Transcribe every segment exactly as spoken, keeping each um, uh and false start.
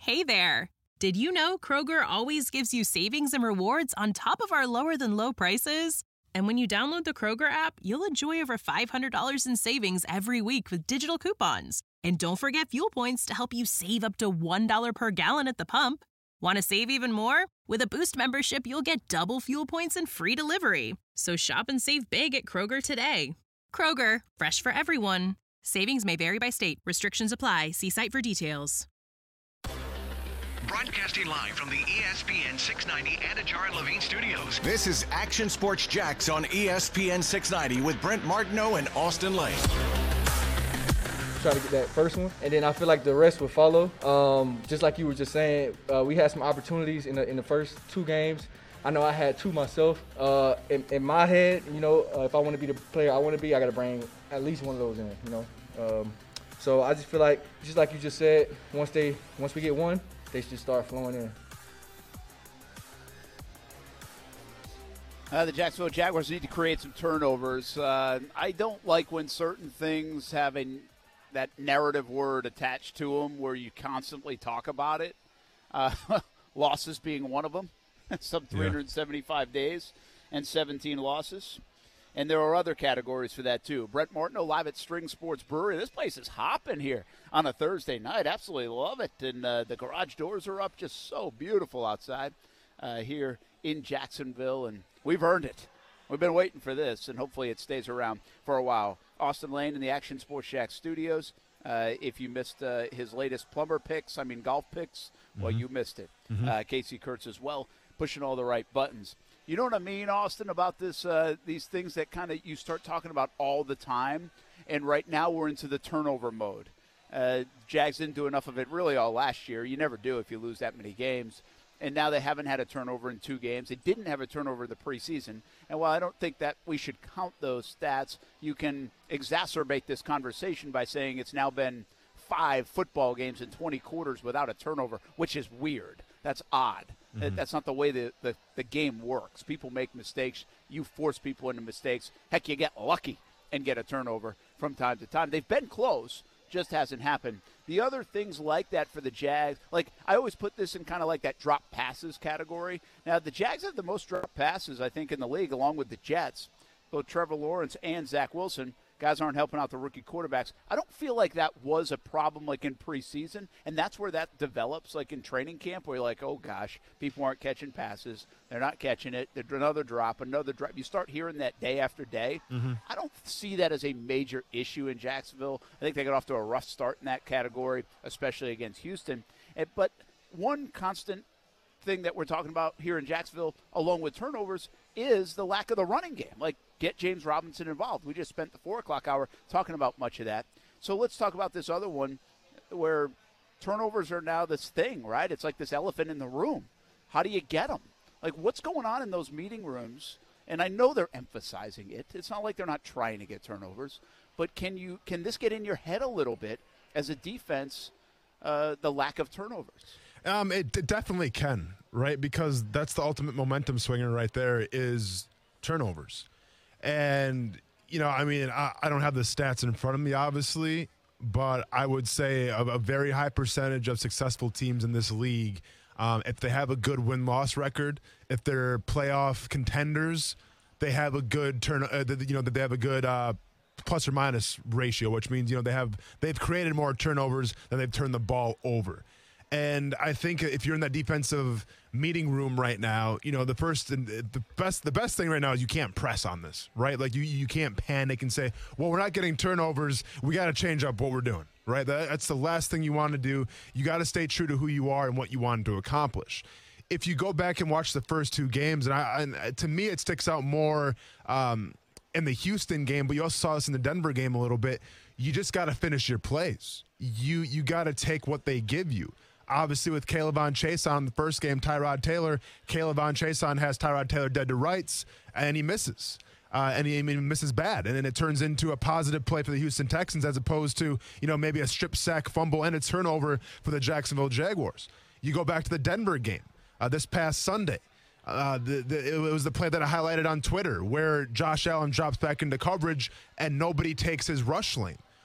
Hey there! Did you know Kroger always gives you savings and rewards on top of our lower-than-low prices? And when you download the Kroger app, you'll enjoy over five hundred dollars in savings every week with digital coupons. And don't forget fuel points to help you save up to one dollar per gallon at the pump. Want to save even more? With a Boost membership, you'll get double fuel points and free delivery. So shop and save big at Kroger today. Kroger, fresh for everyone. Savings may vary by state. Restrictions apply. See site for details. Broadcasting live from the E S P N six ninety Anajar and Levine studios. This is Action Sports Jax on E S P N six ninety with Brent Martineau and Austin Lane. Try to get that first one, and then I feel like the rest will follow. Um, just like you were just saying, uh, we had some opportunities in the in the first two games. I know I had two myself. Uh, in, in my head, you know, uh, if I want to be the player I want to be, I got to bring at least one of those in. You know, um, so I just feel like, just like you just said, once they once we get one, they should start flowing in. Uh, the Jacksonville Jaguars need to create some turnovers. Uh, I don't like when certain things have a, that narrative word attached to them where you constantly talk about it. Uh, losses being one of them. Some three hundred seventy-five yeah. days and seventeen losses. And there are other categories for that, too. Brent Martineau live at String Sports Brewery. This place is hopping here on a Thursday night. Absolutely love it. And uh, the garage doors are up. Just so beautiful outside uh, here in Jacksonville. And we've earned it. We've been waiting for this, and hopefully it stays around for a while. Austin Lane in the Action Sports Shack studios. Uh, if you missed uh, his latest plumber picks, I mean golf picks, mm-hmm. well, you missed it. Mm-hmm. Uh, Casey Kurtz as well, pushing all the right buttons. You know what I mean, Austin, about this? Uh, these things that kind of you start talking about all the time, and right now we're into the turnover mode. Uh, Jags didn't do enough of it really all last year. You never do if you lose that many games. And now they haven't had a turnover in two games. They didn't have a turnover in the preseason. And while I don't think that we should count those stats, you can exacerbate this conversation by saying it's now been five football games in twenty quarters without a turnover, which is weird. That's odd. Mm-hmm. That's not the way the, the, the game works. People make mistakes. You force people into mistakes. Heck, you get lucky and get a turnover from time to time. They've been close, just hasn't happened. The other things like that for the Jags, like I always put this in kind of like that drop passes category. Now, the Jags have the most drop passes, I think, in the league, along with the Jets. Both Trevor Lawrence and Zach Wilson. Guys aren't helping out the rookie quarterbacks. I don't feel like that was a problem like in preseason, and that's where that develops, like in training camp, where you're like, oh, gosh, people aren't catching passes. They're not catching it. There's another drop, another drop. You start hearing that day after day. Mm-hmm. I don't see that as a major issue in Jacksonville. I think they got off to a rough start in that category, especially against Houston. But one constant thing that we're talking about here in Jacksonville, along with turnovers, is the lack of the running game. Like, get James Robinson involved. We just spent the four o'clock hour talking about much of that. So let's talk about this other one where turnovers are now this thing, right? It's like this elephant in the room. How do you get them? Like, what's going on in those meeting rooms? And I know they're emphasizing it. It's not like they're not trying to get turnovers. But can you can this get in your head a little bit as a defense, uh, the lack of turnovers? Um, it, it definitely can, right? Because that's the ultimate momentum swinger right there is turnovers. And, you know, I mean, I, I don't have the stats in front of me, obviously, but I would say a, a very high percentage of successful teams in this league, um, if they have a good win-loss record, if they're playoff contenders, they have a good turn, uh, you know, that they have a good uh, plus or minus ratio, which means, you know, they have they've created more turnovers than they've turned the ball over. And I think if you're in that defensive meeting room right now, you know, the first and the best the best thing right now is you can't press on this, right? Like you you can't panic and say, well, we're not getting turnovers. We got to change up what we're doing, right? That, that's the last thing you want to do. You got to stay true to who you are and what you want to accomplish. If you go back and watch the first two games, and, I, and to me it sticks out more um, in the Houston game, but you also saw this in the Denver game a little bit. You just got to finish your plays. You you got to take what they give you. Obviously, with Kayvon Chaisson in the first game, Tyrod Taylor, Kayvon Chaisson has Tyrod Taylor dead to rights, and he misses. Uh, and he I mean, misses bad. And then it turns into a positive play for the Houston Texans as opposed to, you know, maybe a strip sack, fumble, and a turnover for the Jacksonville Jaguars. You go back to the Denver game uh, this past Sunday. Uh, the, the, it was the play that I highlighted on Twitter where Josh Allen drops back into coverage and nobody takes his rush lane.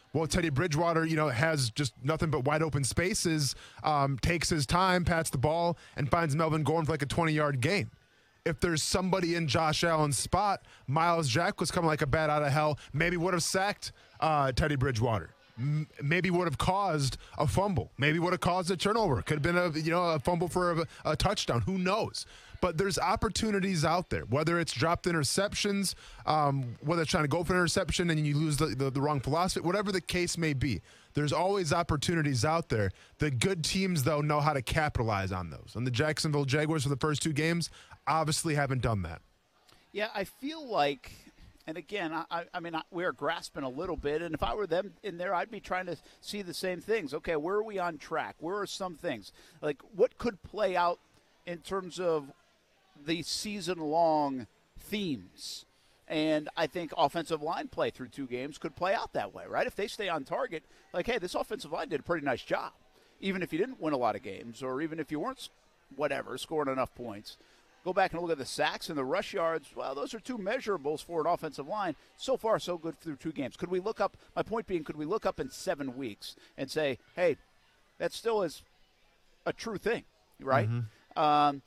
Well, Teddy Bridgewater, you know, has just nothing but wide open spaces, um, takes his time, pats the ball, and finds Melvin Gordon for like a twenty-yard gain. If there's somebody in Josh Allen's spot, Miles Jack was coming like a bat out of hell, maybe would have sacked uh, Teddy Bridgewater. M- maybe would have caused a fumble. Maybe would have caused a turnover. Could have been a you know a fumble for a, a touchdown. Who knows? But there's opportunities out there, whether it's dropped interceptions, um, whether it's trying to go for an interception and you lose the, the, the wrong philosophy, whatever the case may be. There's always opportunities out there. The good teams, though, know how to capitalize on those. And the Jacksonville Jaguars for the first two games obviously haven't done that. Yeah, I feel like, and again, I, I mean, we're grasping a little bit, and if I were them in there, I'd be trying to see the same things. Okay, where are we on track? Where are some things? Like, what could play out in terms of the season-long themes? And I think offensive line play through two games could play out that way, right? If they stay on target, like, hey, this offensive line did a pretty nice job, even if you didn't win a lot of games or even if you weren't, whatever, scoring enough points. Go back and look at the sacks and the rush yards. Well, those are two measurables for an offensive line. So far, so good through two games. Could we look up, my point being, could we look up in seven weeks and say, hey, that still is a true thing, right? Mm-hmm. Um,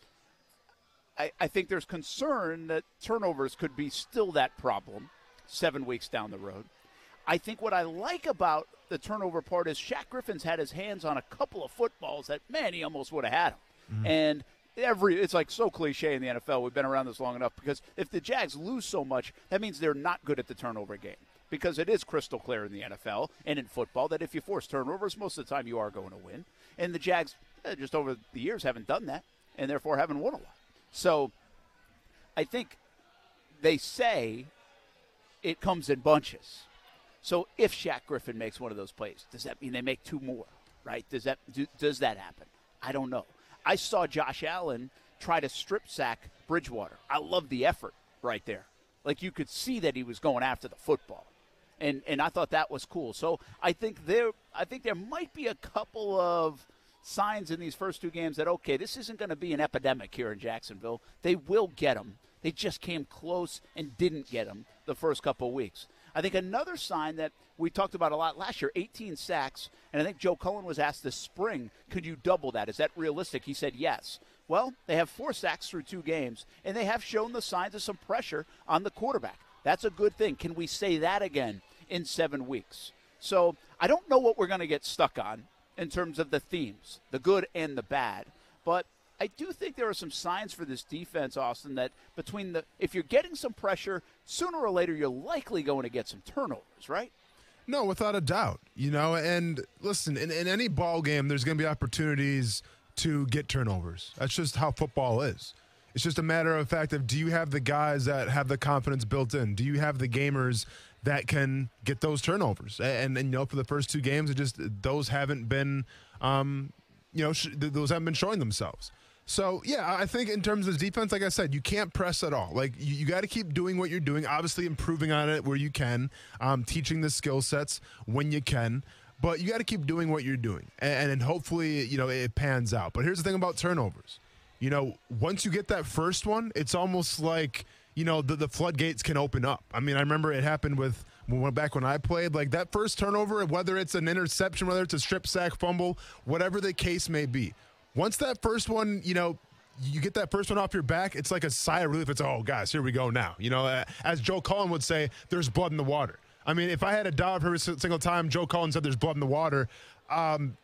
I, I think there's concern that turnovers could be still that problem seven weeks down the road. I think what I like about the turnover part is Shaq Griffin's had his hands on a couple of footballs that, man, he almost would have had them. Mm-hmm. And every it's like so cliche in the N F L. We've been around this long enough because if the Jags lose so much, that means they're not good at the turnover game. Because it is crystal clear in the N F L and in football that if you force turnovers, most of the time you are going to win. And the Jags, eh, just over the years, haven't done that and therefore haven't won a lot. So I think they say it comes in bunches. So if Shaq Griffin makes one of those plays, does that mean they make two more, right? Does that do, does that happen? I don't know. I saw Josh Allen try to strip sack Bridgewater. I love the effort right there. Like you could see that he was going after the football. And and I thought that was cool. So I think there I think there might be a couple of signs in these first two games that, okay, this isn't going to be an epidemic here in Jacksonville. They will get him. They just came close and didn't get him the first couple of weeks. I think another sign that we talked about a lot last year, eighteen sacks, and I think Joe Cullen was asked this spring, could you double that? Is that realistic? He said yes. Well, they have four sacks through two games, and they have shown the signs of some pressure on the quarterback. That's a good thing. Can we say that again in seven weeks? So I don't know what we're going to get stuck on in terms of the themes, the good and the bad, but I do think there are some signs for this defense, Austin, that between the if you're getting some pressure, sooner or later you're likely going to get some turnovers, right? No, without a doubt. You know, and listen, in, in any ball game, there's going to be opportunities to get turnovers. That's just how football is. It's just a matter of fact of do you have the guys that have the confidence built in? Do you have the gamers that can get those turnovers? And, and you know, for the first two games, it just those haven't been, um, you know, sh- those haven't been showing themselves. So, yeah, I think in terms of defense, like I said, you can't press at all. Like, you, you got to keep doing what you're doing, obviously improving on it where you can, um, teaching the skill sets when you can. But you got to keep doing what you're doing. And, and hopefully, you know, it pans out. But here's the thing about turnovers. You know, once you get that first one, it's almost like, you know, the, the floodgates can open up. I mean, I remember it happened with when, back when I played. Like, that first turnover, whether it's an interception, whether it's a strip sack, fumble, whatever the case may be. Once that first one, you know, you get that first one off your back, it's like a sigh of relief. It's, oh, guys, here we go now. You know, as Joe Cullen would say, there's blood in the water. I mean, if I had a dollar every single time Joe Cullen said there's blood in the water, um,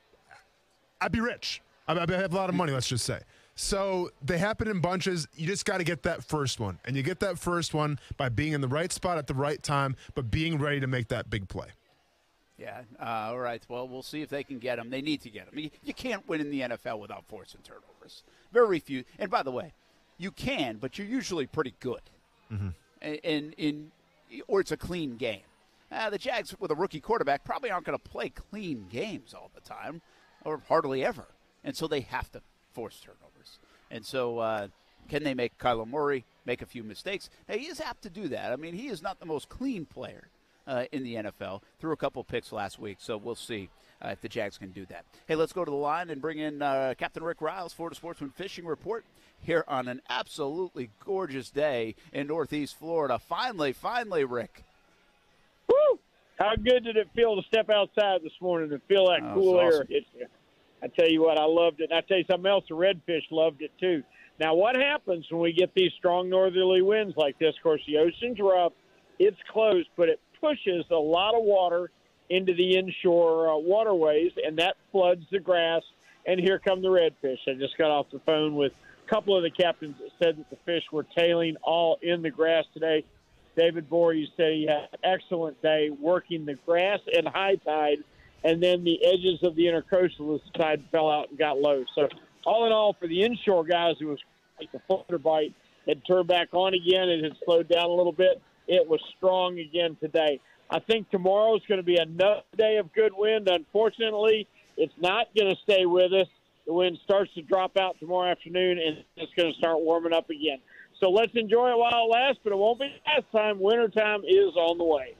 I'd be rich. I'd have a lot of money, let's just say. So they happen in bunches. You just got to get that first one. And you get that first one by being in the right spot at the right time, but being ready to make that big play. Yeah, uh, all right. Well, we'll see if they can get them. They need to get them. You, you can't win in the N F L without forcing turnovers. Very few. And by the way, you can, but you're usually pretty good. Mm-hmm. In, in, or it's a clean game. Uh, the Jags, with a rookie quarterback, probably aren't going to play clean games all the time, or hardly ever. And so they have to force turnovers. And so uh, can they make Kyler Murray make a few mistakes? Now, he is apt to do that. I mean, he is not the most clean player Uh, in the N F L. Threw a couple picks last week, so we'll see uh, if the Jags can do that. Hey, let's go to the line and bring in uh, Captain Rick Riles, Florida Sportsman Fishing Report, here on an absolutely gorgeous day in Northeast Florida. Finally, finally, Rick. Woo! How good did it feel to step outside this morning and feel that Oh, cool it's air awesome. hit you? I tell you what, I loved it. And I tell you something else, the redfish loved it too. Now, what happens when we get these strong northerly winds like this? Of course, the ocean's rough, it's closed, but it pushes a lot of water into the inshore uh, waterways, and that floods the grass. And here come the redfish. I just got off the phone with a couple of the captains that said that the fish were tailing all in the grass today. David Voorhees said he had an excellent day working the grass at high tide, and then the edges of the intercoastal as the tide fell out and got low. So all in all, for the inshore guys, it was like the flutter bite had turned back on again. It had slowed down a little bit. It was strong again today. I think tomorrow is going to be another day of good wind. Unfortunately, it's not going to stay with us. The wind starts to drop out tomorrow afternoon, and it's going to start warming up again. So let's enjoy it while it lasts, but it won't be last time. Wintertime is on the way.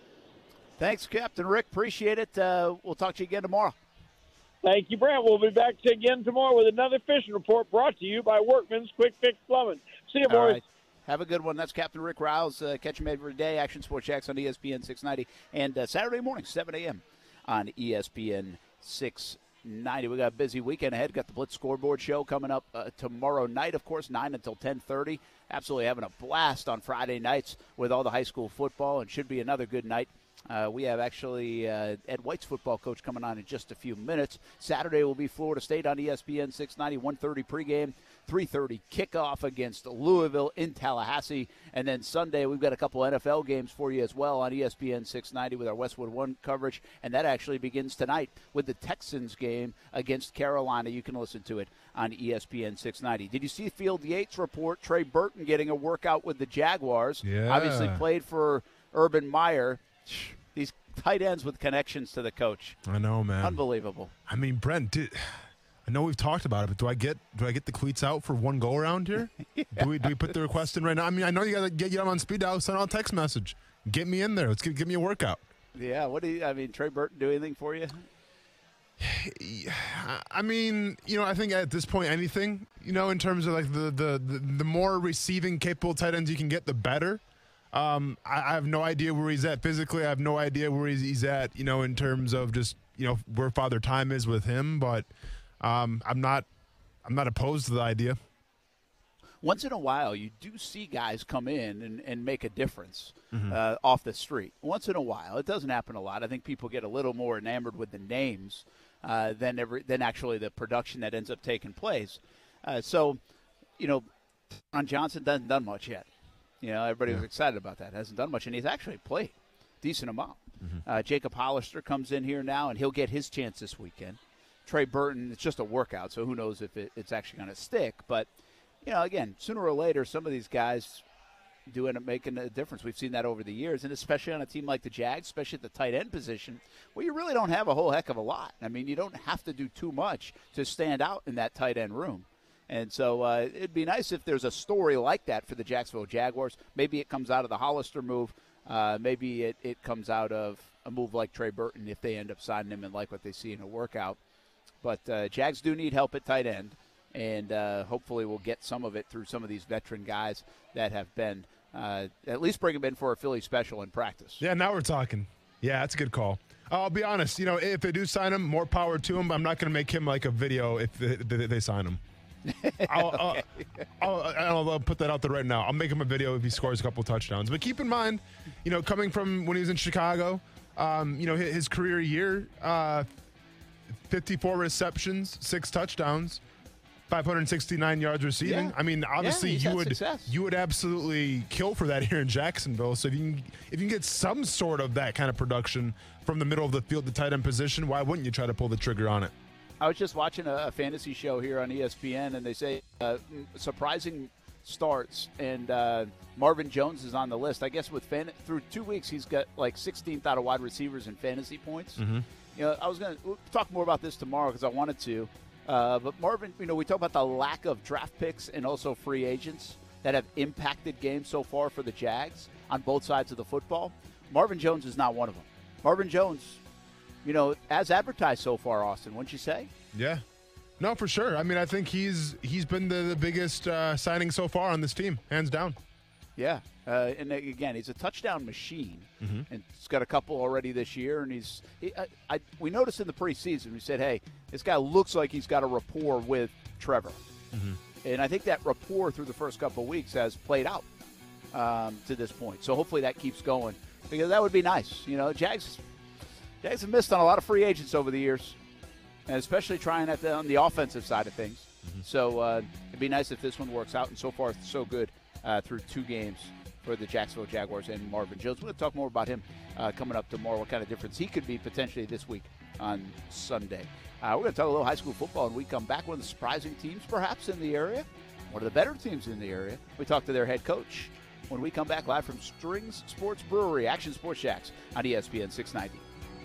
Thanks, Captain Rick. Appreciate it. Uh, we'll talk to you again tomorrow. Thank you, Brent. We'll be back again tomorrow with another fishing report brought to you by Workman's Quick Fix Plumbing. See you, boys. All right. Have a good one. That's Captain Rick Rouse. Uh, catch him every day. Action Sports Jacks on E S P N six ninety. And uh, Saturday morning, seven a.m. on E S P N six ninety. We got a busy weekend ahead. Got the Blitz Scoreboard Show coming up uh, tomorrow night, of course, nine until ten thirty. Absolutely having a blast on Friday nights with all the high school football, and should be another good night. Uh, we have actually uh, Ed White's football coach coming on in just a few minutes. Saturday will be Florida State on E S P N six ninety, one thirty pregame, three thirty kickoff against Louisville in Tallahassee. And then Sunday, we've got a couple N F L games for you as well on E S P N six ninety with our Westwood One coverage. And that actually begins tonight with the Texans game against Carolina. You can listen to it on E S P N six ninety. Did you see Field Yates report Trey Burton getting a workout with the Jaguars? Yeah. Obviously played for Urban Meyer. These tight ends with connections to the coach. I know, man. Unbelievable. I mean, Brent, did, I know we've talked about it, but do I get do I get the cleats out for one go around here? yeah. Do we do we put the request in right now? I mean, I know you got to get you on speed dial, send out a text message, get me in there. Let's get, give me a workout. Yeah. What do you? I mean, Trey Burton do anything for you? I mean, you know, I think at this point, anything, you know, in terms of like the the the, the more receiving capable tight ends you can get, the better. Um, I, I have no idea where he's at physically. I have no idea where he's, he's at, you know, in terms of just, you know, where Father Time is with him. But um, I'm not, I'm not opposed to the idea. Once in a while, you do see guys come in and, and make a difference Mm-hmm. uh, off the street. Once in a while, it doesn't happen a lot. I think people get a little more enamored with the names uh, than every than actually the production that ends up taking place. Uh, so, you know, Ron Johnson doesn't done much yet. You know, everybody yeah. was excited about that. Hasn't done much, and he's actually played a decent amount. Mm-hmm. Uh, Jacob Hollister comes in here now, and he'll get his chance this weekend. Trey Burton, it's just a workout, so who knows if it, it's actually going to stick. But, you know, again, sooner or later, some of these guys do end up making a difference. We've seen that over the years, and especially on a team like the Jags, especially at the tight end position, where you really don't have a whole heck of a lot. I mean, you don't have to do too much to stand out in that tight end room. And so uh, it'd be nice if there's a story like that for the Jacksonville Jaguars. Maybe it comes out of the Hollister move. Uh, maybe it, it comes out of a move like Trey Burton if they end up signing him and like what they see in a workout. But uh, Jags do need help at tight end, and uh, hopefully we'll get some of it through some of these veteran guys that have been uh, at least bring them in for a Philly special in practice. Yeah, now we're talking. Yeah, that's a good call. I'll be honest. You know, if they do sign him, more power to him. But I'm not going to make him like a video if they, they, they sign him. I'll, okay. I'll, I'll, I'll put that out there right now. I'll make him a video if he scores a couple touchdowns. But keep in mind, you know, coming from when he was in Chicago, um, you know, his, his career year, uh, fifty-four receptions, six touchdowns, five hundred sixty-nine yards receiving. Yeah. I mean, obviously yeah, you would success. you would absolutely kill for that here in Jacksonville. So if you can, if you can get some sort of that kind of production from the middle of the field, the tight end position, why wouldn't you try to pull the trigger on it? I was just watching a, a fantasy show here on E S P N, and they say uh, surprising starts, and uh, Marvin Jones is on the list. I guess with fan- through two weeks, he's got like sixteenth out of wide receivers in fantasy points. Mm-hmm. You know, I was going to talk more about this tomorrow because I wanted to. Uh, but Marvin, you know, we talk about the lack of draft picks and also free agents that have impacted games so far for the Jags on both sides of the football. Marvin Jones is not one of them. Marvin Jones, you know, as advertised so far, Austin, wouldn't you say? Yeah. No, for sure. I mean, I think he's he's been the, the biggest uh, signing so far on this team, hands down. Yeah, uh, and again, he's a touchdown machine, mm-hmm. and he's got a couple already this year. And he's, he, I, I, we noticed in the preseason, we said, "Hey, this guy looks like he's got a rapport with Trevor," mm-hmm. and I think that rapport through the first couple of weeks has played out um, to this point. So hopefully that keeps going, because that would be nice. You know, Jags, Jags have missed on a lot of free agents over the years, and especially trying at the, on the offensive side of things. Mm-hmm. So uh, it'd be nice if this one works out, and so far so good. Uh, through two games for the Jacksonville Jaguars and Marvin Jones. We're going to talk more about him uh, coming up tomorrow, what kind of difference he could be potentially this week on Sunday. Uh, we're going to talk a little high school football, and we come back. One of the surprising teams perhaps in the area, one of the better teams in the area. We talk to their head coach when we come back live from Strings Sports Brewery, Action Sports Jacks on E S P N six ninety.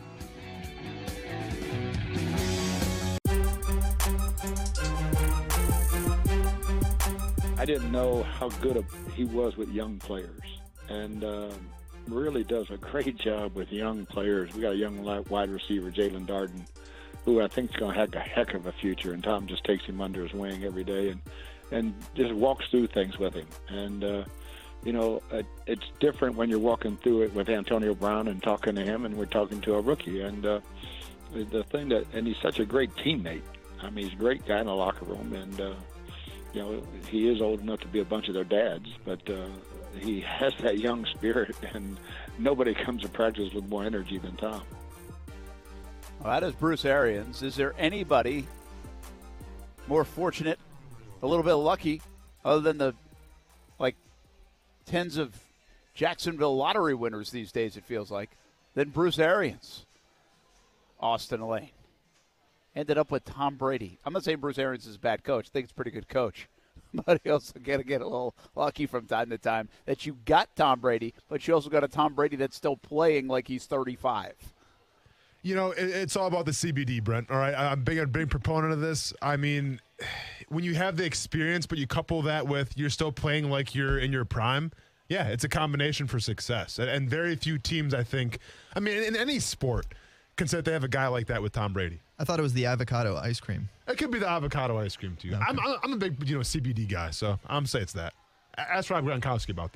I didn't know how good a, he was with young players, and uh, really does a great job with young players. We got a young wide receiver, Jalen Darden, who I think is going to have a heck of a future, and Tom just takes him under his wing every day and, and just walks through things with him. And, uh, you know, it, it's different when you're walking through it with Antonio Brown and talking to him, and we're talking to a rookie. And uh, the thing that, and he's such a great teammate. I mean, he's a great guy in the locker room, and, uh, you know, he is old enough to be a bunch of their dads, but uh, he has that young spirit, and nobody comes to practice with more energy than Tom. Well, that is Bruce Arians. Is there anybody more fortunate, a little bit lucky, other than the, like, tens of Jacksonville lottery winners these days, it feels like, than Bruce Arians? Austin Lane. Ended up with Tom Brady. I'm not saying Bruce Arians is a bad coach. I think he's a pretty good coach. But you also got to get a little lucky from time to time that you got Tom Brady, but you also got a Tom Brady that's still playing like he's thirty-five. You know, it, it's all about the C B D, Brent. All right, I'm big, a big proponent of this. I mean, when you have the experience, but you couple that with you're still playing like you're in your prime, yeah, it's a combination for success. And, and very few teams, I think, I mean, in any sport, can say they have a guy like that with Tom Brady. I thought it was the avocado ice cream. It could be the avocado ice cream, too. Okay. I'm, I'm a big, you know, C B D guy, so I'm say it's that. Ask Rob Gronkowski about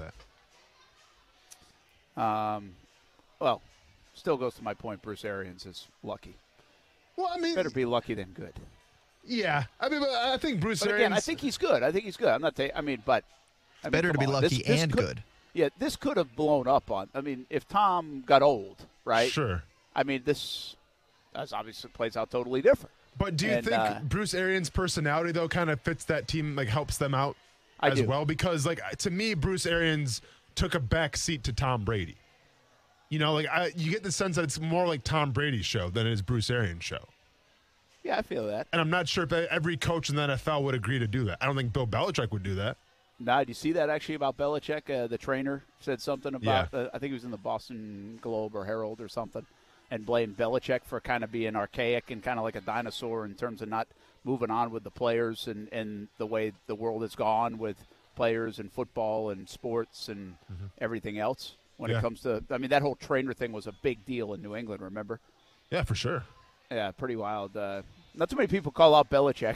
that. Um, well, still goes to my point. Bruce Arians is lucky. Well, I mean, better be lucky than good. Yeah, I mean, but I think Bruce but Arians. Again, I think he's good. I think he's good. I'm not. Ta- I mean, but I mean, better to be on. lucky this, this and could, good. Yeah, this could have blown up on. I mean, if Tom got old, right? Sure. I mean, this. That's obviously plays out totally different. But do you and, think uh, Bruce Arians' personality, though, kind of fits that team, like helps them out I as do. well? Because, like, to me, Bruce Arians took a back seat to Tom Brady. You know, like, I, you get the sense that it's more like Tom Brady's show than it is Bruce Arians' show. Yeah, I feel that. And I'm not sure if every coach in the N F L would agree to do that. I don't think Bill Belichick would do that. Now, do you see that actually about Belichick? Uh, the trainer said something about, Yeah. uh, I think he was in the Boston Globe or Herald or something, and blamed Belichick for kind of being archaic and kind of like a dinosaur in terms of not moving on with the players and, and the way the world has gone with players and football and sports and mm-hmm. everything else when yeah. it comes to – I mean, that whole trainer thing was a big deal in New England, remember? Yeah, for sure. Yeah, pretty wild. Uh, not too many people call out Belichick.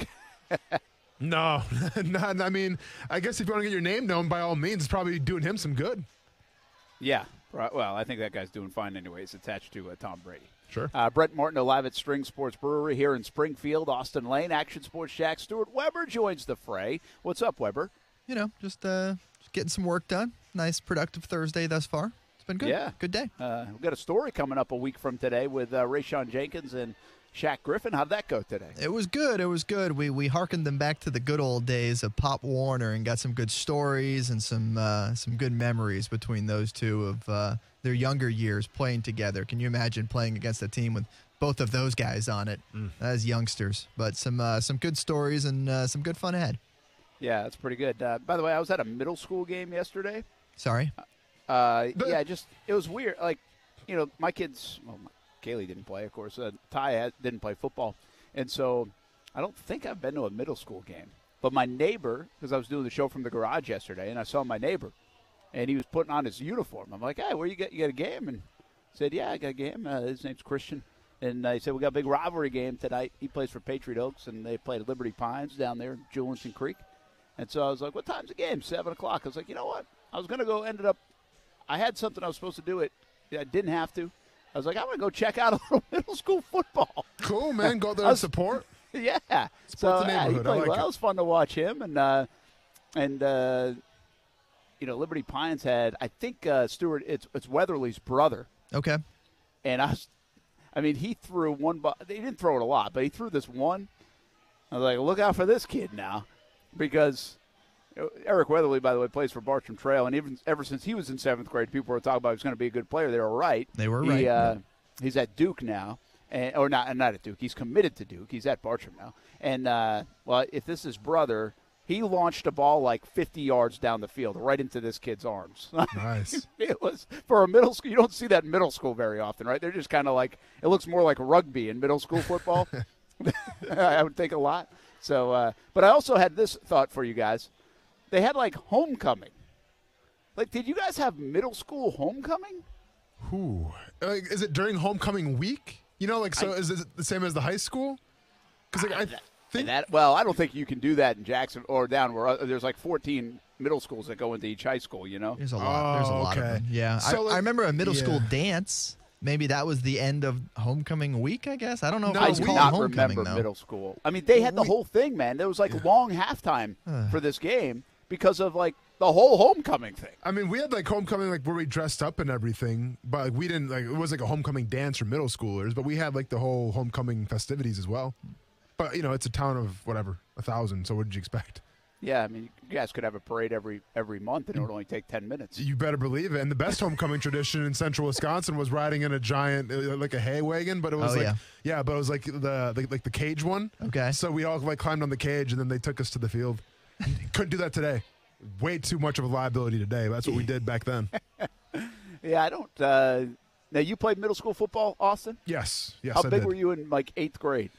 No. Not, I mean, I guess if you want to get your name known, by all means, it's probably doing him some good. Yeah. Right. Well, I think that guy's doing fine anyways, attached to uh, Tom Brady. Sure. Uh, Brent Martin, live at String Sports Brewery here in Springfield, Austin Lane. Action Sports Jack. Stuart Weber joins the fray. What's up, Weber? You know, just, uh, just getting some work done. Nice, productive Thursday thus far. It's been good. Yeah. Good day. Uh, we've got a story coming up a week from today with uh, Rayshon Jenkins and Shaq Griffin. How'd that go today? It was good. It was good. We we hearkened them back to the good old days of Pop Warner and got some good stories and some uh, some good memories between those two of uh, their younger years playing together. Can you imagine playing against a team with both of those guys on it mm. as youngsters? But some uh, some good stories and uh, some good fun ahead. Yeah, that's pretty good. Uh, by the way, I was at a middle school game yesterday. Sorry? Uh, yeah, just it was weird. Like, you know, my kids, well, my, Kaylee didn't play, of course. Uh, Ty had, didn't play football. And so I don't think I've been to a middle school game. But my neighbor, because I was doing the show from the garage yesterday, and I saw my neighbor, and he was putting on his uniform. I'm like, hey, where you get? You got a game? And he said, yeah, I got a game. Uh, his name's Christian. And uh, he said, we got a big rivalry game tonight. He plays for Patriot Oaks, and they played Liberty Pines down there in Julianson Creek. And so I was like, what time's the game? seven o'clock. I was like, you know what? I was going to go, ended up, I had something I was supposed to do it. I didn't have to. I was like, I'm going to go check out a little middle school football. Cool, man. Go there and support. Yeah. Support so, the yeah, he neighborhood. played I like well. it. It was fun to watch him. And, uh, and uh, you know, Liberty Pines had, I think, uh, Stuart, it's, it's Weatherly's brother. Okay. And I was, I mean, he threw one ball. He didn't throw it a lot, but he threw this one. I was like, look out for this kid now. Because Eric Weatherly, by the way, plays for Bartram Trail. And even ever since he was in seventh grade, people were talking about he was going to be a good player. They were right. They were he, right. Uh, yeah. He's at Duke now. And, or not, not at Duke. He's committed to Duke. He's at Bartram now. And, uh, well, if this is brother, he launched a ball like fifty yards down the field, right into this kid's arms. Nice. It was for a middle school. You don't see that in middle school very often, right? They're just kind of like, it looks more like rugby in middle school football. I would think a lot. So, uh, but I also had this thought for you guys. They had like homecoming. Like, did you guys have middle school homecoming? Ooh. Like, is it during homecoming week? You know, like, so I, is it the same as the high school? Because like, I that, think that. Well, I don't think you can do that in Jackson or down where uh, there's like fourteen middle schools that go into each high school. You know, There's a lot. There's a Oh, lot of okay. them. Yeah. So, I, like, I remember a middle yeah. school dance. Maybe that was the end of homecoming week, I guess. I don't know No, if it I was do called not homecoming, remember though. middle school. I mean, they had the We- whole thing, man. There was like long halftime for this game because of like the whole homecoming thing. I mean, we had like homecoming, like where we dressed up and everything, but like, we didn't like it was like a homecoming dance for middle schoolers, but we had like the whole homecoming festivities as well. But you know, it's a town of whatever a thousand, so what did you expect? Yeah, I mean, you guys could have a parade every every month, and it would only take ten minutes. You better believe it. And the best homecoming tradition in central Wisconsin was riding in a giant, uh, like a hay wagon, but it was Oh, like, yeah. yeah, but it was like the, the like the cage one. Okay. So we all like climbed on the cage, and then they took us to the field. Couldn't do that today. Way too much of a liability today. That's what we did back then. Yeah, I don't. Uh, now, you played middle school football, Austin? Yes, yes, How I big did. were you in like eighth grade?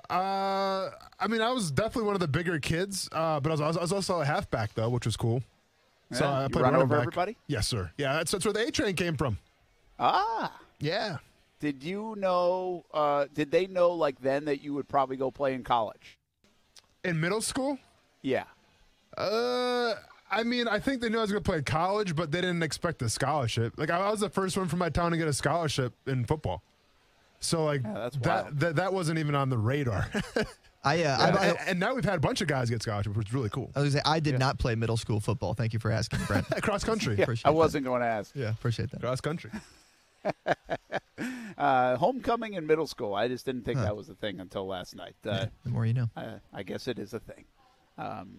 Uh, I mean, I was definitely one of the bigger kids, uh, but I was, I was, I was also a halfback though, which was cool. So Yeah, I you played run running over back. everybody? Yes, sir. Yeah, that's, that's where the A train came from. Ah. Yeah. Did you know, uh, did they know like then that you would probably go play in college? In middle school? Yeah. Uh, I mean, I think they knew I was going to play college, but they didn't expect a scholarship. Like, I was the first one from my town to get a scholarship in football. So, like, Yeah, that's that, wild. that that wasn't even on the radar. I, uh, and, I, I, and- and now we've had a bunch of guys get scholarships, which is really cool. I was gonna say, I did not play middle school football. Thank you for asking, Brent. Cross country. Yeah, Appreciate I that. wasn't going to ask. Yeah, appreciate that. Cross country. Uh, homecoming in middle school. I just didn't think that was a thing until last night. Uh, The more you know. uh, I guess it is a thing. Um,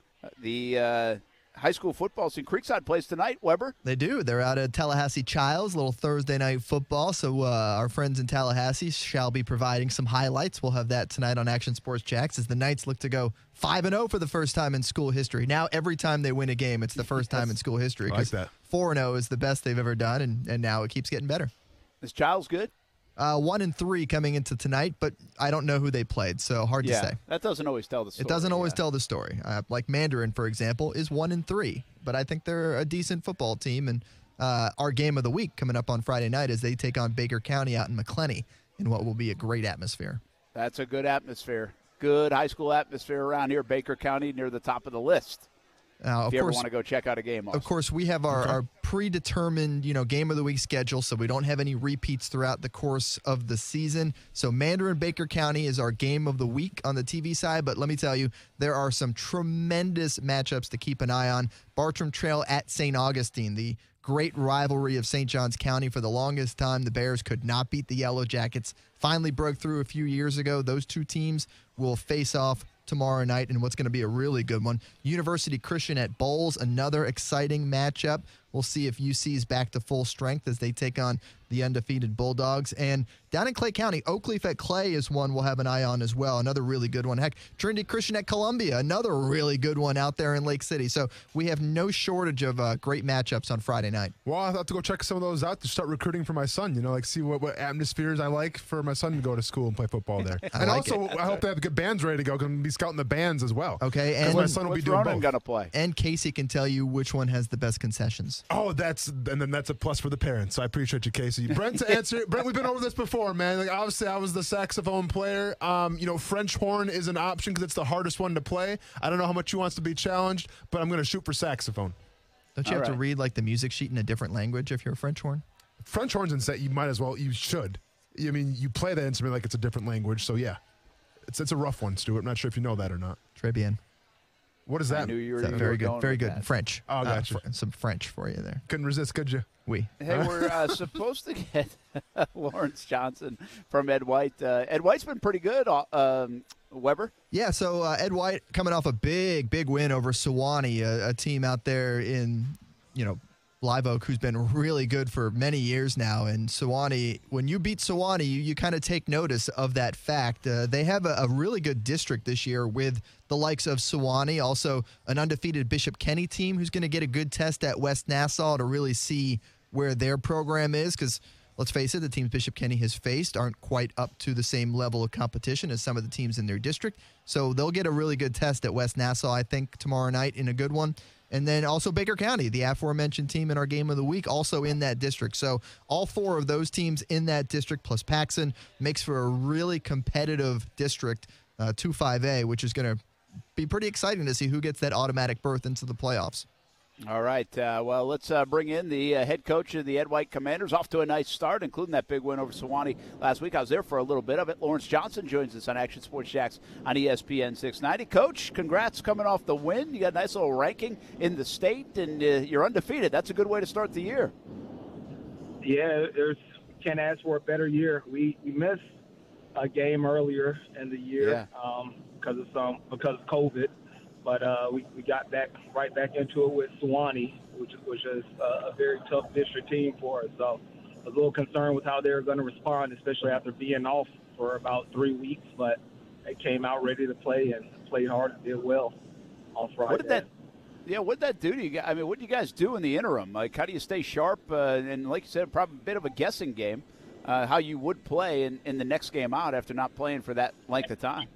the uh, high school football scene. Creekside plays tonight, Weber. They do. They're out at Tallahassee Childs, little Thursday night football. So uh, our friends in Tallahassee shall be providing some highlights. We'll have that tonight on Action Sports Jacks as the Knights look to go five and oh for the first time in school history. Now, every time they win a game, it's the first time in school history. I like that. four and oh is the best they've ever done, and, and now it keeps getting better. Is Childs good? Uh, one and three coming into tonight, but I don't know who they played, so hard Yeah, to say. that doesn't always tell the story. It doesn't always yeah. tell the story. Uh, like Mandarin, for example, is one and three, but I think they're a decent football team. And uh, our game of the week coming up on Friday night as they take on Baker County out in McClenny in what will be a great atmosphere. That's a good atmosphere. Good high school atmosphere around here, Baker County, near the top of the list. Now, If of you ever course, want to go check out a game, of course, we have our, our predetermined, you know, game of the week schedule, so we don't have any repeats throughout the course of the season. So Mandarin Baker County is our game of the week on the T V side, but let me tell you, there are some tremendous matchups to keep an eye on. Bartram Trail at Saint Augustine, the great rivalry of Saint Johns County. For the longest time, the Bears could not beat the Yellow Jackets. Finally broke through a few years ago. Those two teams will face off tomorrow night in what's going to be a really good one. University Christian at Bowles, another exciting matchup. We'll see if U C's back to full strength as they take on the undefeated Bulldogs. And down in Clay County, Oakleaf at Clay is one we'll have an eye on as well. Another really good one. Heck, Trinity Christian at Columbia, another really good one out there in Lake City. So we have no shortage of uh, great matchups on Friday night. Well, I have to go check some of those out to start recruiting for my son, you know, like see what, what atmospheres I like for my son to go to school and play football there. I and like also, I hope they have good bands ready to go because I'm going to be scouting the bands as well. Okay, 'Cause and my son will be what's doing Ronan both. going to play? And Casey can tell you which one has the best concessions. Oh, that's and then that's a plus for the parents. So I appreciate you, Casey. Brent, to answer, Brent, we've been over this before, man. Like obviously, I was the saxophone player. Um, you know, French horn is an option because it's the hardest one to play. I don't know how much he wants to be challenged, but I'm going to shoot for saxophone. Don't you All have right. to read like the music sheet in a different language if you're a French horn? French horns and set, you might as well, you should. I mean, you play that instrument like it's a different language, so yeah. It's it's a rough one, Stuart. I'm not sure if you know that or not. Très bien. What does that I knew mean? you were, So you very were good. going Very with good. that. French. Oh, gotcha. Uh, fr- some French for you there. Couldn't resist, could you? Oui. Hey, we're uh, supposed to get Lawrence Johnson from Ed White. Uh, Ed White's been pretty good, uh, um, Weber. Yeah, so uh, Ed White coming off a big, big win over Sewanee, a, a team out there in, you know, Live Oak, who's been really good for many years now. And Sewanee, when you beat Sewanee, you, you kind of take notice of that fact. Uh, they have a, a really good district this year with the likes of Sewanee, also an undefeated Bishop Kenny team who's going to get a good test at West Nassau to really see where their program is, because let's face it, the teams Bishop Kenny has faced aren't quite up to the same level of competition as some of the teams in their district. So they'll get a really good test at West Nassau, I think, tomorrow night in a good one. And then also Baker County, the aforementioned team in our game of the week, also in that district. So all four of those teams in that district plus Paxson makes for a really competitive district, uh, two five A, which is going to be pretty exciting to see who gets that automatic berth into the playoffs. All right. Uh, well, let's uh, bring in the uh, head coach of the Ed White Commanders. Off to a nice start, including that big win over Sewanee last week. I was there for a little bit of it. Lawrence Johnson joins us on Action Sports Jacks on E S P N six ninety. Coach, congrats coming off the win. You got a nice little ranking in the state, and uh, you're undefeated. That's a good way to start the year. Yeah, there's can't ask for a better year. We we missed a game earlier in the year Yeah. um, because of some because of COVID. But uh, we, we got back right back into it with Sewanee, which, which is a, a very tough district team for us. So I was a little concerned with how they were going to respond, especially after being off for about three weeks. But they came out ready to play and played hard and did well on Friday. What did that? Yeah, what did that do to you guys? I mean, what did you guys do in the interim? Like, how do you stay sharp? Uh, and like you said, probably a bit of a guessing game. Uh, how you would play in, in the next game out after not playing for that length of time?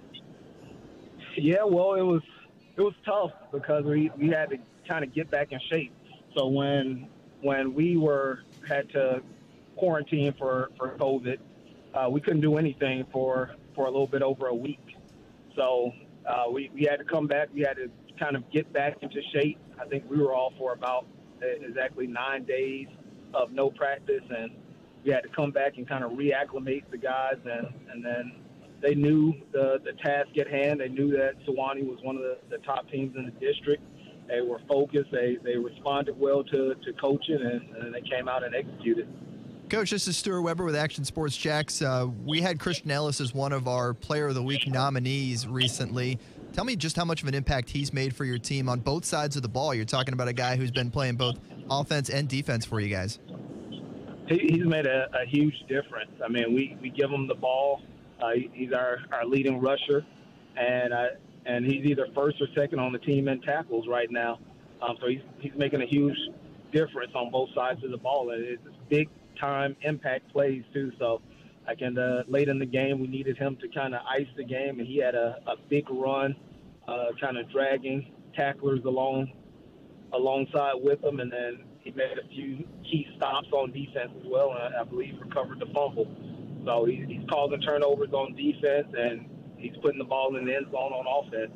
Yeah, well, it was it was tough because we, we had to kind of get back in shape. So when when we were had to quarantine for for COVID, uh, we couldn't do anything for, for a little bit over a week. So uh, we we had to come back. We had to kind of get back into shape. I think we were all for about exactly nine days of no practice, and we had to come back and kind of reacclimate the guys, and, and then they knew the, the task at hand. They knew that Sewanee was one of the, the top teams in the district. They were focused. They they responded well to, to coaching, and, and they came out and executed. Coach, this is Stuart Weber with Action Sports Jacks. Uh, we had Christian Ellis as one of our Player of the Week nominees recently. Tell me just how much of an impact he's made for your team on both sides of the ball. You're talking about a guy who's been playing both offense and defense for you guys. He, he's made a, a huge difference. I mean, we, we give him the ball. Uh, he's our, our leading rusher, and uh, and he's either first or second on the team in tackles right now. Um, so he's he's making a huge difference on both sides of the ball, and it's big time impact plays too. So, like in the late in the game, we needed him to kind of ice the game, and he had a, a big run, uh, kind of dragging tacklers along alongside with him, and then he made a few key stops on defense as well, and I, I believe recovered the fumble. So he's, he's causing turnovers on defense, and he's putting the ball in the end zone on offense.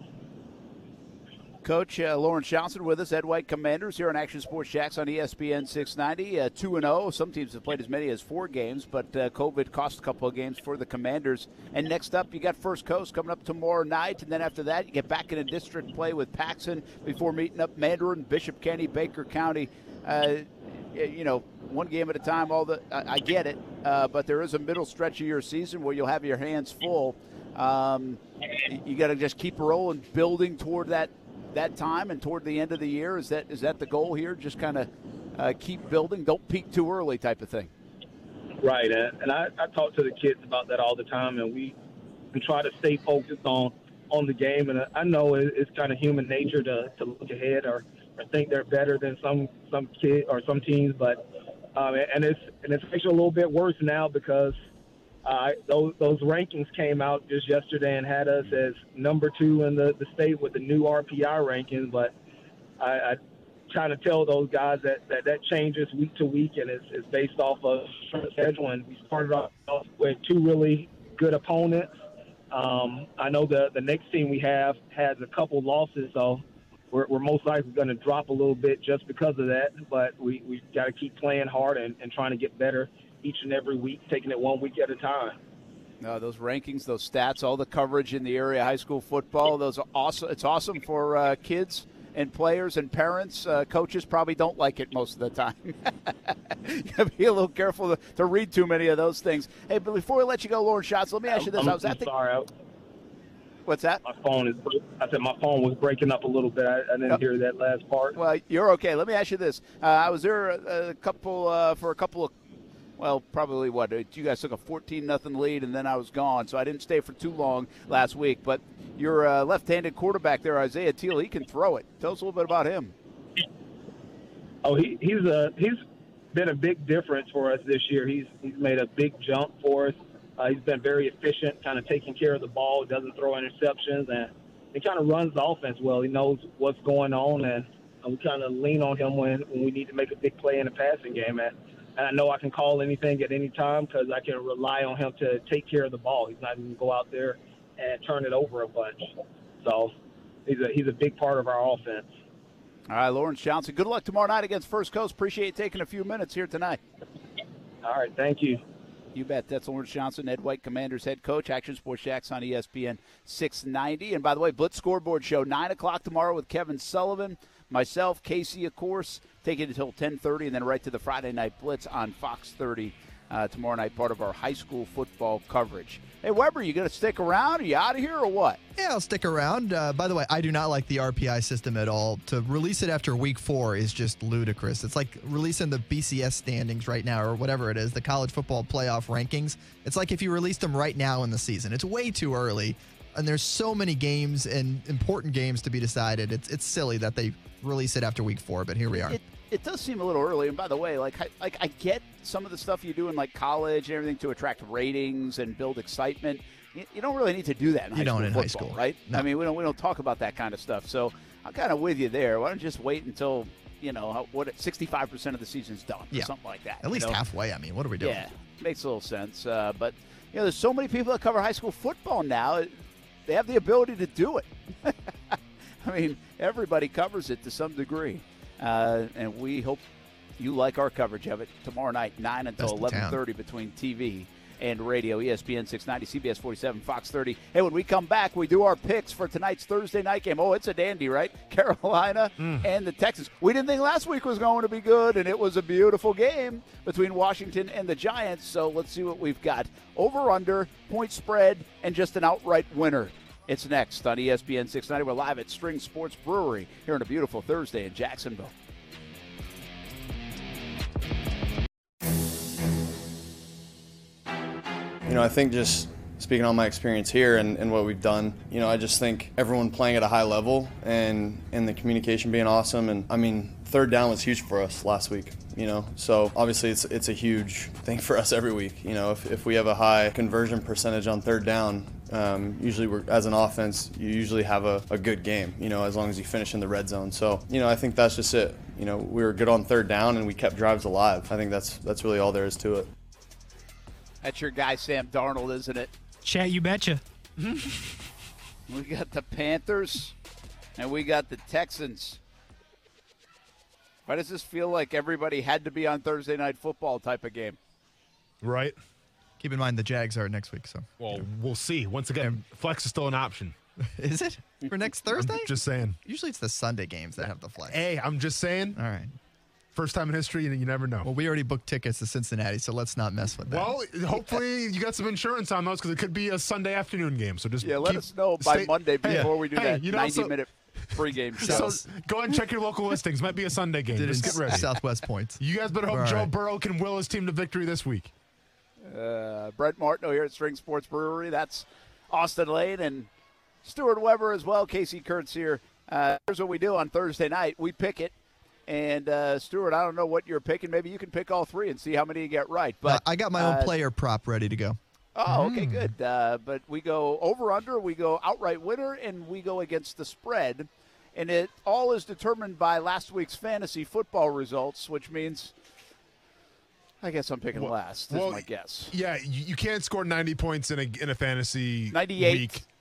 Coach uh, Lawrence Johnson with us, Ed White Commanders here on Action Sports Jacks on E S P N six ninety. Uh, two and oh. Some teams have played as many as four games, but uh, COVID cost a couple of games for the Commanders. And next up, you got First Coast coming up tomorrow night, and then after that, you get back into district play with Paxson before meeting up Mandarin, Bishop Kenny, Baker County. Uh, you know, one game at a time. All the I, I get it, uh, but there is a middle stretch of your season where you'll have your hands full. Um, you got to just keep rolling, building toward that. that time and toward the end of the year. Is that is that the goal here? Just kind of uh, keep building, don't peak too early type of thing. Right, and I, I talk to the kids about that all the time, and we, we try to stay focused on, on the game. And I know it's kind of human nature to, to look ahead or, or think they're better than some some kid or some teams, but um, and it's and it's actually a little bit worse now because Uh, those those rankings came out just yesterday and had us as number two in the, the state with the new R P I ranking. But I, I trying to tell those guys that, that, that changes week to week, and it's, it's based off of schedule. And we started off with two really good opponents. Um, I know the, the next team we have has a couple losses, so we're, we're most likely going to drop a little bit just because of that. But we we got to keep playing hard and, and trying to get better each and every week, taking it one week at a time. No, those rankings, those stats, all the coverage in the area, high school football, those are awesome. It's awesome for uh, kids and players and parents. Uh, coaches probably don't like it most of the time. You got to be a little careful to, to read too many of those things. Hey, but before we let you go, Lauren Schatz, let me ask you this. I'm, I was I'm at the, sorry. I, what's that? My phone is. I said my phone was breaking up a little bit. I, I didn't Yep. hear that last part. Well, you're okay. Let me ask you this. Uh, I was there a, a couple uh, for a couple of Well, probably what? You guys took a fourteen nothing lead, and then I was gone, so I didn't stay for too long last week. But your uh, left-handed quarterback there, Isaiah Teal, he can throw it. Tell us a little bit about him. Oh, he, he's a he's been a big difference for us this year. He's he's made a big jump for us. Uh, he's been very efficient, kind of taking care of the ball. Doesn't throw interceptions, and he kind of runs the offense well. He knows what's going on, and, and we kind of lean on him when, when we need to make a big play in the passing game. And, and I know I can call anything at any time because I can rely on him to take care of the ball. He's not going to go out there and turn it over a bunch. So he's a he's a big part of our offense. All right, Lawrence Johnson, good luck tomorrow night against First Coast. Appreciate you taking a few minutes here tonight. All right, thank you. You bet. That's Lawrence Johnson, Ed White Commanders head coach, Action Sports Jacks on E S P N six ninety. And by the way, Blitz Scoreboard Show, nine o'clock tomorrow with Kevin Sullivan. Myself, Casey, of course, take it until ten thirty, and then right to the Friday Night Blitz on Fox thirty uh, tomorrow night, part of our high school football coverage. Hey, Weber, you going to stick around? Are you out of here or what? Yeah, I'll stick around. Uh, by the way, I do not like the R P I system at all. To release it after week four is just ludicrous. It's like releasing the B C S standings right now or whatever it is, the college football playoff rankings. It's like if you released them right now in the season. It's way too early, and there's so many games and important games to be decided. It's it's silly that they release it after week four, but here we are. It, it does seem a little early. And by the way, like I, like I get some of the stuff you do in like college and everything to attract ratings and build excitement. You, you don't really need to do that in You high don't school in football, high school. right? No. I mean, we don't we don't talk about that kind of stuff. So I'm kind of with you there. Why don't you just wait until you know how- what sixty-five percent of the season's done, Yeah. or something like that. At least you know? halfway. I mean, what are we doing? Yeah, makes a little sense. Uh, but you know, there's so many people that cover high school football now. They have the ability to do it. I mean, everybody covers it to some degree, uh, and we hope you like our coverage of it tomorrow night, nine until Best in eleven thirty between T V and radio, E S P N six ninety, C B S forty-seven, Fox thirty. Hey, when we come back, we do our picks for tonight's Thursday night game. Oh, it's a dandy, right? Carolina Mm. and the Texans. We didn't think last week was going to be good, and it was a beautiful game between Washington and the Giants. So let's see what we've got. Over, under, point spread, and just an outright winner. It's next on E S P N six ninety. We're live at String Sports Brewery here on a beautiful Thursday in Jacksonville. You know, I think just speaking on my experience here and, and what we've done, you know, I just think everyone playing at a high level and, and the communication being awesome. And, I mean, third down was huge for us last week, you know. So, obviously, it's it's a huge thing for us every week. You know, if, if we have a high conversion percentage on third down, um, usually we're, as an offense, you usually have a, a good game, you know, as long as you finish in the red zone. So, you know, I think that's just it. You know, we were good on third down and we kept drives alive. I think that's that's really all there is to it. That's your guy, Sam Darnold, isn't it? Chat, you betcha. We got the Panthers, and we got the Texans. Why does this feel like everybody had to be on Thursday Night Football type of game? Right. Keep in mind the Jags are next week, so. Well, we'll see. Once again, flex is still an option. Is it for next Thursday? I'm just saying. Usually it's the Sunday games that have the flex. Hey, I'm just saying. All right. First time in history, and you never know. Well, we already booked tickets to Cincinnati, so let's not mess with that. Well, hopefully you got some insurance on those because it could be a Sunday afternoon game. So just Yeah, let keep, us know by stay, Monday before hey, we do hey, that you know, so- ninety-minute pregame So show. go ahead and check your local listings. Might be a Sunday game. Did Just in get ready. Southwest Points. You guys better hope All Joe right. Burrow can will his team to victory this week. Uh, Brett Martineau here at String Sports Brewery. That's Austin Lane and Stuart Weber as well. Casey Kurtz here. Uh, here's what we do on Thursday night. We pick it. And, uh, Stuart, I don't know what you're picking. Maybe you can pick all three and see how many you get right. But Uh, I got my own uh, player prop ready to go. Oh, okay, good. Uh, but we go over-under, we go outright winner, and we go against the spread. And it all is determined by last week's fantasy football results, which means I guess I'm picking Well- last, is well, my guess. Yeah, you, you can't score ninety points in a in a fantasy ninety-eight. week.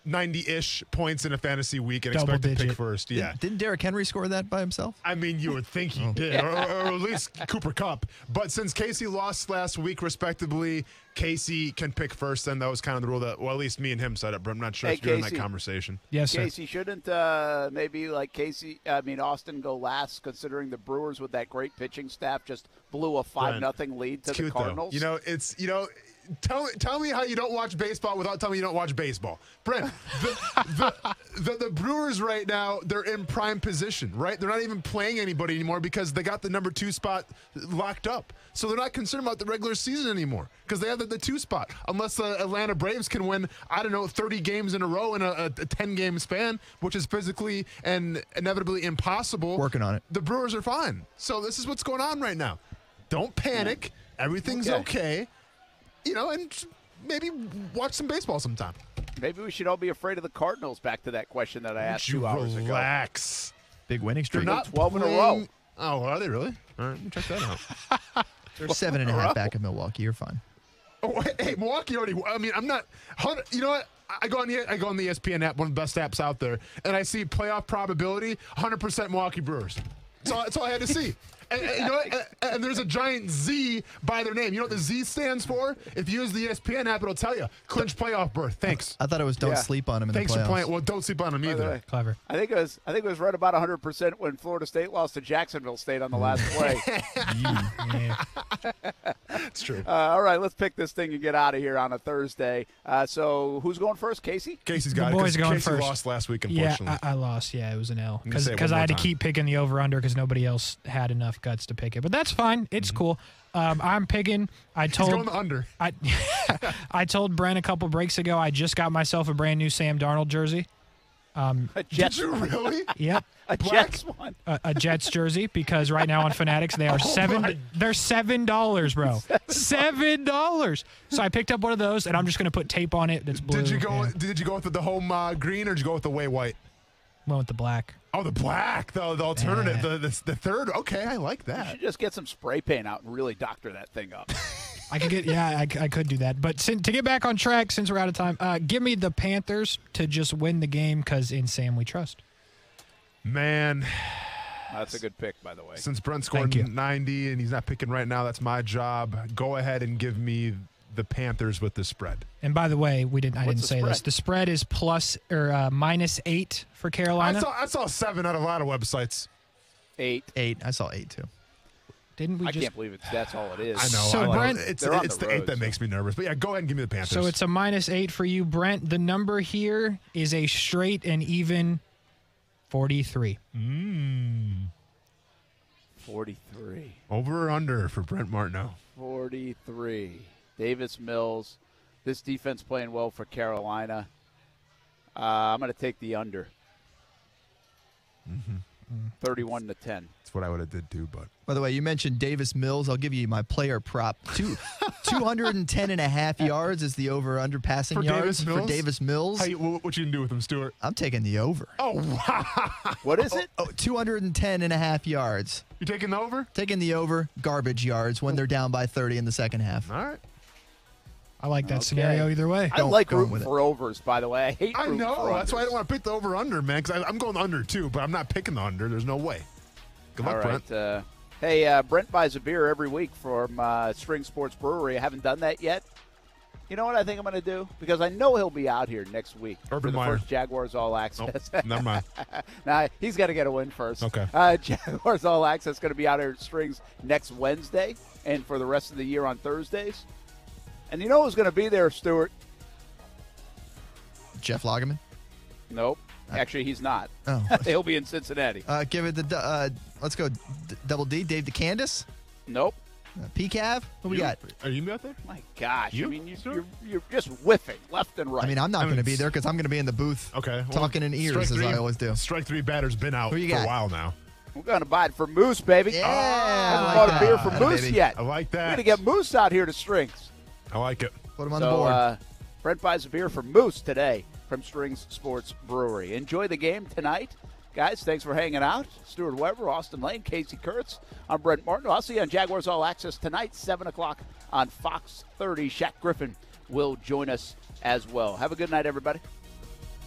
ninety-ish points in a fantasy week and Double expect to digit. pick first. Yeah. Didn't, didn't Derrick Henry score that by himself? I mean, you would think he did, or, or at least Cooper Kupp. But since Casey lost last week, respectively, Casey can pick first, and that was kind of the rule that, well, at least me and him set up. But I'm not sure Hey, if you're in Casey. that conversation. Yes, sir. Casey, shouldn't uh, maybe like Casey, I mean, Austin go last, considering the Brewers with that great pitching staff just blew a five nothing lead to It's the cute, Cardinals? Though. You know, it's, you know, Tell, tell me how you don't watch baseball without telling me you don't watch baseball. Brent, the, the, the, the Brewers right now, they're in prime position, right? They're not even playing anybody anymore because they got the number two spot locked up. So they're not concerned about the regular season anymore because they have the, the two spot. Unless the Atlanta Braves can win, I don't know, thirty games in a row in a, a ten-game span, which is physically and inevitably impossible. Working on it. The Brewers are fine. So this is what's going on right now. Don't panic. Everything's okay. okay. You know, and maybe watch some baseball sometime. Maybe we should all be afraid of the Cardinals, back to that question that I asked two hours ago. Relax. Big winning streak. They're not twelve playing... in a row. Oh, are they really? All right, let me check that out. They're seven and a half back of Milwaukee. You're fine. Oh, hey, Milwaukee already. I mean, I'm not. You know what? I go on the I go on the E S P N app, one of the best apps out there, and I see playoff probability, one hundred percent Milwaukee Brewers. That's all, that's all I had to see. And, and, you know what? And, and there's a giant Z by their name. You know what the Z stands for? If you use the E S P N app, it'll tell you. Clinch playoff berth. Thanks. I thought it was don't Yeah. sleep on him in Thanks the playoffs. for playing. Well, don't sleep on them By the either. way, Clever. I think it was I think it was right about one hundred percent when Florida State lost to Jacksonville State on the last play. Yeah. That's true. Uh, all right, let's pick this thing and get out of here on a Thursday. Uh, so who's going first, Casey? Casey's The got boys it. 'cause going Casey first. lost last week, Yeah, unfortunately. I, I lost. Yeah, it was an L I'm gonna say it because one I had to more keep picking the over under because nobody else had enough guts to pick it. But that's fine. It's cool. Um, I'm picking. I He's told going the under. I I told Brent a couple breaks ago. I just got myself a brand new Sam Darnold jersey. Um, A Jets, Did you really? yep. a Black? Jets one. A, a Jets jersey because right now on Fanatics they are Oh seven. my. They're seven dollars, bro. Seven dollars. So I picked up one of those and I'm just gonna put tape on it. That's blue. Did you go? Yeah. Did you go with the home uh, green or did you go with the way white? Went with the black. Oh, the black, the the alternative, Yeah. the, the the third. Okay, I like You that. should just get some spray paint out and really doctor that thing up. I could get, yeah, I, I could do that. But sin, to get back on track, since we're out of time, uh, give me the Panthers to just win the game because in Sam we trust. Man, That's a good pick, by the way. since Brent scored Thank you. ninety and he's not picking right now, that's my job. Go ahead and give me the Panthers with the spread. And by the way, we didn't. I What's didn't the say this. spread? The spread is plus or uh, minus eight for I Carolina. saw I saw seven out of a lot of websites. Eight. Eight. I saw eight too. Didn't we I just? can't believe it's that's all it is. I know. So I know. Brent- it's They're on it's the the eight road, that so- makes me nervous. But yeah, go ahead and give me the Panthers. So it's a minus eight for you, Brent. The number here is a straight and even forty-three. mm, forty-three. over or under for Brent Martineau. forty-three. Davis Mills. This defense playing well for Carolina. Uh, I'm going to take the under. thirty-one to ten. That's what I would have did too, but By the way, you mentioned Davis Mills. I'll give you my player prop. Two, two hundred ten and a half yards is the over-under passing For yards Davis for Mills? Davis Mills. how you, what, what you can do with him, Stuart? I'm taking the over. Oh wow! What is it? Oh, two hundred ten and a half yards. You taking the over? Taking the over, garbage yards when they're down by thirty in the second half. All right. I like that Okay. scenario either way. I Don't like go rooting with it. for overs, by the way. I hate I rooting know. for That's why I unders. don't want to pick the over under, man. Because I'm going under too, but I'm not picking the under. There's no way. Good luck, All Brent. right. Uh, hey, uh, Brent buys a beer every week from uh, String Sports Brewery. I haven't done that yet. You know what I think I'm going to do? Because I know he'll be out here next week Urban for the Meyer. first Jaguars All Access. Oh, never mind. Now, he's got to get a win first. Okay. Uh, Jaguars All Access going to be out here at Strings next Wednesday and for the rest of the year on Thursdays. And you know who's going to be there, Stuart? Jeff Lageman. Nope. Actually, he's not. Oh. He'll be in Cincinnati. Uh, give it the d- uh, let's go d- double D. Dave DeCandis. Nope. Uh, P C A V. What we You- got? Are you out there? My gosh. You? I mean, you, Sure. you're, you're just whiffing left and right. I mean, I'm not I mean, going to be s- there because I'm going to be in the booth Okay. well, talking in ears strike as three- I always do. Strike three batter's been out Who you for got? a while now. We're going to buy it for Moose, baby. Yeah, I I haven't like bought that. a beer for Atta Moose baby. yet. I like We're that. going to get Moose out here to Strings. I like it. Put him on so, the board. Uh, Brent buys a beer for Moose today from Strings Sports Brewery. Enjoy the game tonight. Guys, thanks for hanging out. Stuart Weber, Austin Lane, Casey Kurtz. I'm Brent Martin. I'll see you on Jaguars All Access tonight, seven o'clock on Fox thirty. Shaq Griffin will join us as well. Have a good night, everybody.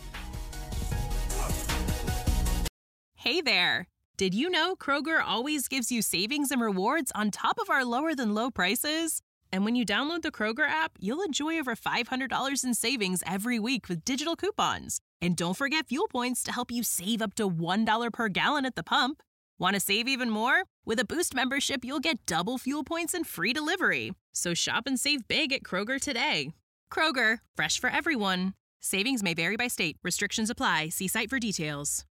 Hey there! Did you know Kroger always gives you savings and rewards on top of our lower than low prices? And when you download the Kroger app, you'll enjoy over five hundred dollars in savings every week with digital coupons. And don't forget fuel points to help you save up to one dollar per gallon at the pump. Want to save even more? With a Boost membership, you'll get double fuel points and free delivery. So shop and save big at Kroger today. Kroger, fresh for everyone. Savings may vary by state. Restrictions apply. See site for details.